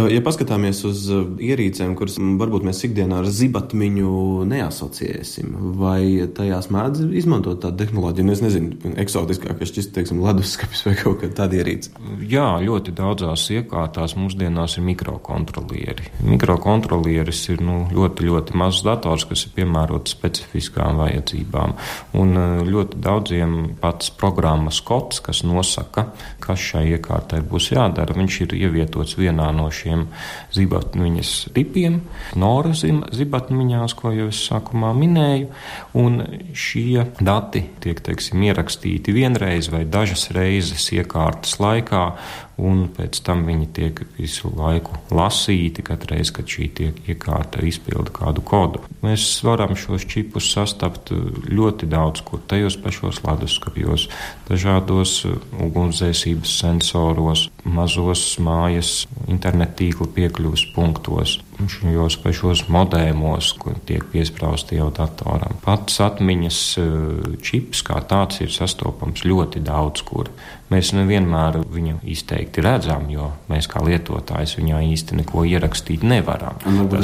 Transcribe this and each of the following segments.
Ja paskatāmies uz ierīcēm, kuras varbūt mēs ikdienā ar zibatmiņu neasociēsim, vai tajās mēdz izmantot tādu tehnoloģiju, es nezinu, eksotiskākais šķist, teiksim, leduskapis vai kaut kāda tāda ierīce? Jā, ļoti daudzās iekārtās mūsdienās ir mikrokontrolieri. Mikrokontrolieris ir ļoti mazs dators, kas ir piemērots specifiskām vajadzībām. Un ļoti daudziem pats programmas kods, kas nosaka, kas šai iekārtai būs jādara, viņš ir ievietots vienā no šiem zibatmiņas tipiem, Nora zibatmiņās, ko jau es sākumā minēju, un šie dati tiek, ierakstīti vienreiz vai dažas reizes iekārtas laikā, un pēc tam viņi tiek visu laiku lasīti, katreiz, kad šī iekārta izpilda kādu kodu. Mēs varam šos čipus sastapt ļoti daudz, kur tajos pašos leduskapjos, dažādos ugunsdzēsības sensoros, mazos mājas internettīkla piekļuves punktos, šajos pašos modēmos, kur tiek piesprausti jau datoram. Pats atmiņas čips kā tāds ir sastopams ļoti daudz kur. Mēs nevienmēr viņu izteikti redzam, jo mēs kā lietotājs viņā īsti neko ierakstīt nevaram.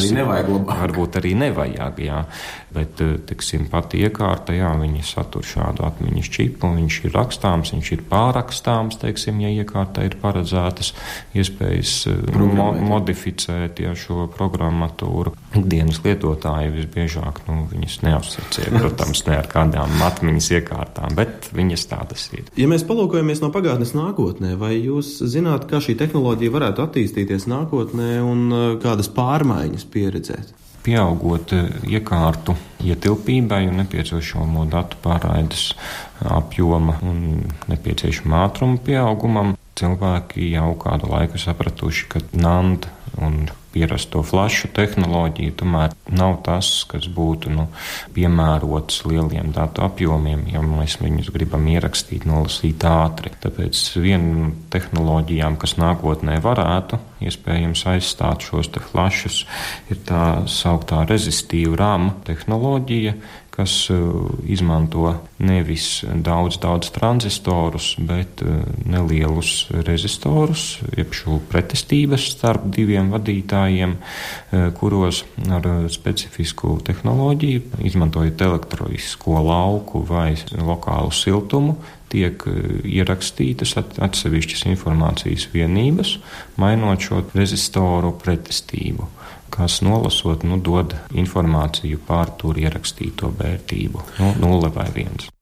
Varbūt arī nevajag, jā. Bet, pati iekārta, jā, viņa satur šādu atmiņas čipu, viņš ir rakstāms, viņš ir pārrakstāms, ja iekārta ir paredzētas iespējas modificēt šo programmatūru. Ikdienas lietotāji visbiežāk, viņas neasociē, protams, ne ar kādām atmiņas iekārtām, bet viņas tādas ir. Ja mēs palūkojamies no pagātnes nākotnē, vai jūs zināt, kā šī tehnoloģija varētu attīstīties nākotnē un kādas pārmaiņas pieredzēt? Pieaugot iekārtu ietilpībai un nepieciešamo datu pārraides apjoma un nepieciešama ātruma pieaugumam, cilvēki jau kādu laiku sapratuši, ka NAND un pierasto flašu tehnoloģiju tomēr nav tas, kas būtu piemērots lieliem datu apjomiem, ja mēs viņus gribam ierakstīt, nolasīt ātri. Tāpēc viena no tehnoloģijām, kas nākotnē varētu iespējams aizstāt šos flašus, ir tā sauktā rezistīva RAM tehnoloģija, kas izmanto nevis daudz tranzistorus, bet nelielus rezistorus, jeb šo pretestības starp diviem vadītājiem, kuros ar specifisku tehnoloģiju, izmantojot elektrisko lauku vai lokālu siltumu, tiek ierakstītas atsevišķas informācijas vienības, mainot šo rezistoru pretestību, kas nolasot, dod informāciju pār tur ierakstīto vērtību, 0 vai 1.